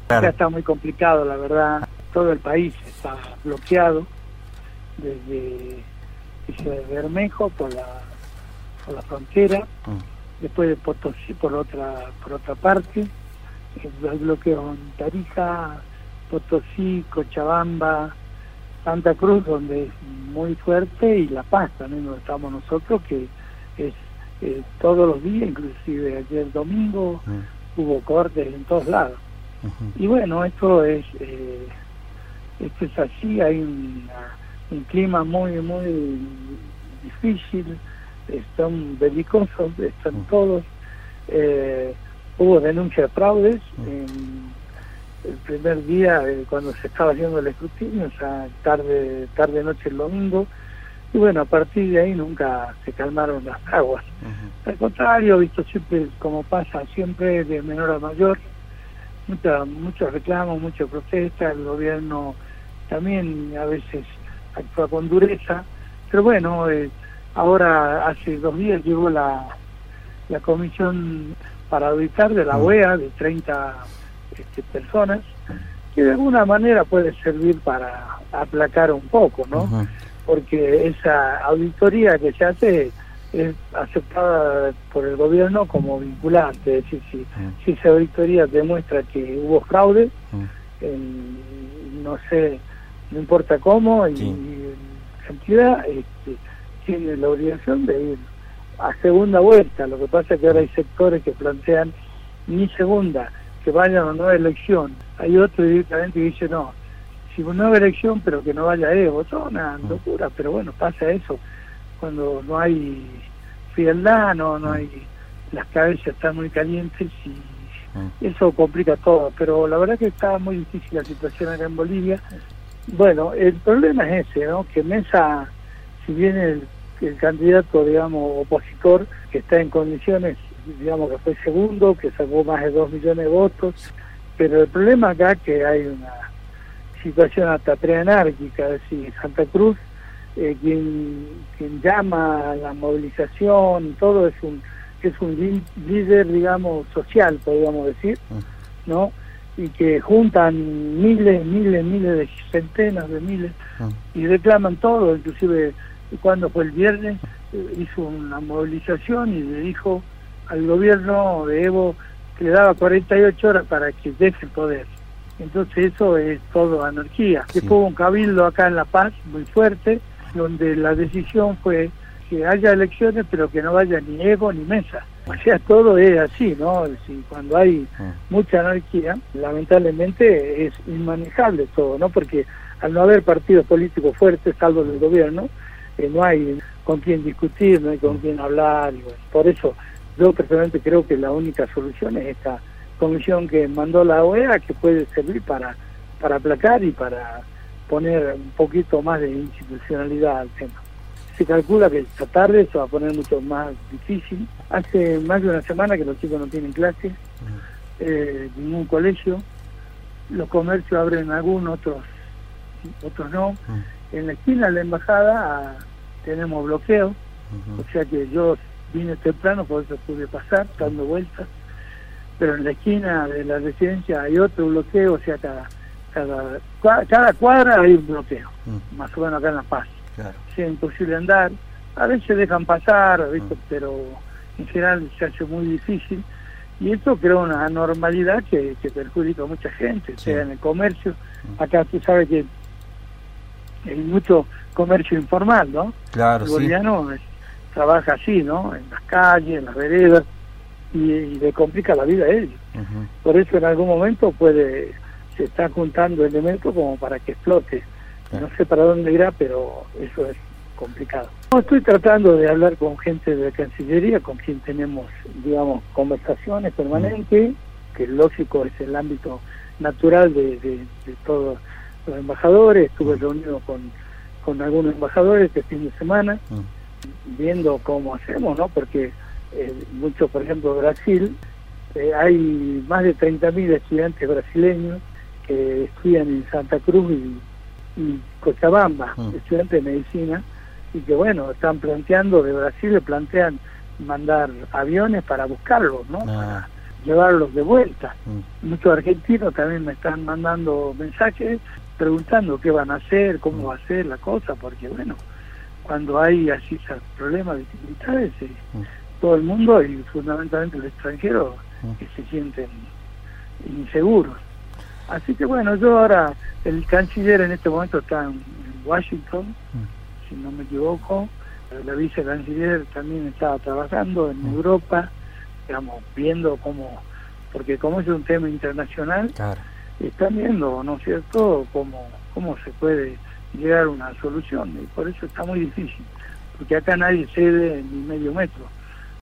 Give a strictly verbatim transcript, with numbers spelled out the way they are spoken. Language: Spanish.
Claro. Ya está muy complicado, la verdad. Todo el país está bloqueado desde desde Bermejo por la por la frontera, mm. después de Potosí por otra por otra parte, el bloqueo en Tarija, Potosí, Cochabamba, Santa Cruz, donde es muy fuerte, y La Paz también, donde estamos nosotros, que es eh, todos los días, inclusive ayer domingo, mm. hubo cortes en todos lados. Uh-huh. Y bueno, esto es eh, esto es así, hay una, un clima muy, muy difícil, están belicosos, están uh-huh. todos, eh, hubo denuncia de fraudes uh-huh. en el primer día eh, cuando se estaba haciendo el escrutinio, o sea, tarde, tarde noche el domingo, y bueno, a partir de ahí nunca se calmaron las aguas. Uh-huh. Al contrario, visto siempre como pasa siempre de menor a mayor, mucha, muchos reclamos, muchas protestas, el gobierno también a veces actúa con dureza, pero bueno, eh, ahora hace dos días llegó la, la comisión para auditar de la U E A de treinta este, personas, que de alguna manera puede servir para aplacar un poco, ¿no? Uh-huh. Porque esa auditoría que se hace es aceptada por el gobierno como vinculante, es decir, si, uh-huh. si esa auditoría demuestra que hubo fraude, uh-huh. en, no sé, no importa cómo, y, sí. y cantidad, este, tiene la obligación de ir a segunda vuelta. Lo que pasa es que ahora hay sectores que plantean ni segunda, que vayan o no a elección. Hay otro directamente que dice no, si no hay elección pero que no vaya Evo, toda una locura, pero bueno, pasa eso cuando no hay frialdad, no, no hay, las cabezas están muy calientes y eso complica todo, pero la verdad que está muy difícil la situación acá en Bolivia. Bueno, el problema es ese, ¿no? Que Mesa, si bien el, el candidato, digamos, opositor, que está en condiciones, digamos que fue segundo, que sacó más de dos millones de votos, pero el problema acá es que hay una situación hasta preanárquica, es decir, Santa Cruz, eh, quien, quien llama a la movilización, todo es un es un líder, digamos, social, podríamos decir, ¿no? Y que juntan miles, miles, miles de centenas de miles y reclaman todo, inclusive cuando fue el viernes hizo una movilización y le dijo al gobierno de Evo que le daba cuarenta y ocho horas para que deje el poder. Entonces eso es todo anarquía. Sí. Después hubo un cabildo acá en La Paz muy fuerte, donde la decisión fue que haya elecciones pero que no vaya ni Evo ni Mesa. O sea, todo es así, ¿no? Si cuando hay mucha anarquía, lamentablemente es inmanejable todo, ¿no? Porque al no haber partidos políticos fuertes, salvo el gobierno, eh, no hay con quién discutir, no hay con quién hablar, y bueno, por eso yo personalmente creo que la única solución es esta comisión que mandó la O E A, que puede servir para, para aplacar y para poner un poquito más de institucionalidad al tema. Se calcula que esta tarde se va a poner mucho más difícil. Hace más de una semana que los chicos no tienen clases, eh, ningún colegio, los comercios abren algunos, otros otros no. En la esquina de la embajada tenemos bloqueo, uh-huh. o sea que yo vine temprano, por eso pude pasar, dando vueltas, pero en la esquina de la residencia hay otro bloqueo, o sea, cada cada, cada cuadra hay un bloqueo, uh-huh. más o menos acá en La Paz. Claro. Es imposible andar, a veces dejan pasar, ¿viste? Uh-huh. Pero en general se hace muy difícil, y esto crea una anormalidad que, que perjudica a mucha gente, sí. sea en el comercio. Uh-huh. Acá tú sabes que hay mucho comercio informal, ¿no? Claro, el boliviano sí. es, trabaja así, ¿no? En las calles, en las veredas, y, y le complica la vida a ellos. Uh-huh. Por eso en algún momento puede se está juntando elementos como para que explote. No sé para dónde irá, pero eso es complicado. No, estoy tratando de hablar con gente de la Cancillería, con quien tenemos, digamos, conversaciones permanentes, mm. que lógico es el ámbito natural de, de, de todos los embajadores. Estuve mm. reunido con, con algunos embajadores este fin de semana, mm. viendo cómo hacemos, ¿no? Porque eh, mucho, por ejemplo, Brasil, eh, hay más de treinta mil estudiantes brasileños que estudian en Santa Cruz y y Cochabamba, mm. estudiantes de medicina, y que bueno, están planteando, de Brasil le plantean mandar aviones para buscarlos, ¿no? Ah. Para, llevarlos de vuelta. Mm. Muchos argentinos también me están mandando mensajes preguntando qué van a hacer, cómo mm. va a ser la cosa, porque bueno, cuando hay así esos problemas, dificultades, eh, mm. todo el mundo y fundamentalmente el extranjero mm. que se sienten inseguros. Así que bueno, yo ahora, el canciller en este momento está en, en Washington, mm. si no me equivoco, la vicecanciller también estaba trabajando en mm. Europa, digamos, viendo cómo, porque como es un tema internacional, Claro. están viendo, ¿no es cierto?, cómo, cómo se puede llegar a una solución, y por eso está muy difícil, porque acá nadie cede ni medio metro.